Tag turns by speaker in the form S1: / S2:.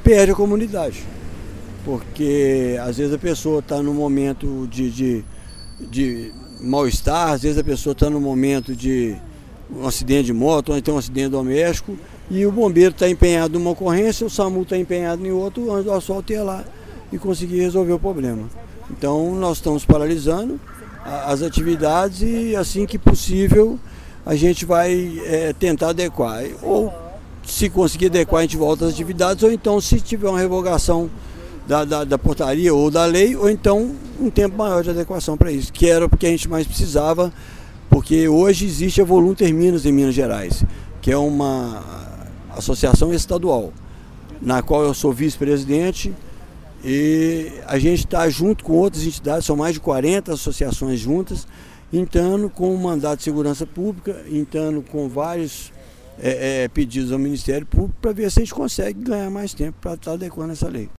S1: perde a comunidade. Porque às vezes a pessoa está num momento de mal-estar, às vezes a pessoa está num momento de um acidente de moto, ou então um acidente doméstico, e o bombeiro está empenhado numa ocorrência, o SAMU está empenhado em outro, antes do asfalto ir lá e conseguir resolver o problema. Então nós estamos paralisando as atividades e assim que possível a gente vai tentar adequar. Ou se conseguir adequar a gente volta às atividades, ou então se tiver uma revogação da portaria ou da lei, ou então um tempo maior de adequação para isso, que era o que a gente mais precisava, porque hoje existe a Volunter Minas em Minas Gerais, que é uma associação estadual, na qual eu sou vice-presidente, e a gente está junto com outras entidades, são mais de 40 associações juntas, entrando com o mandato de segurança pública, entrando com vários pedidos ao Ministério Público para ver se a gente consegue ganhar mais tempo para estar adequando essa lei.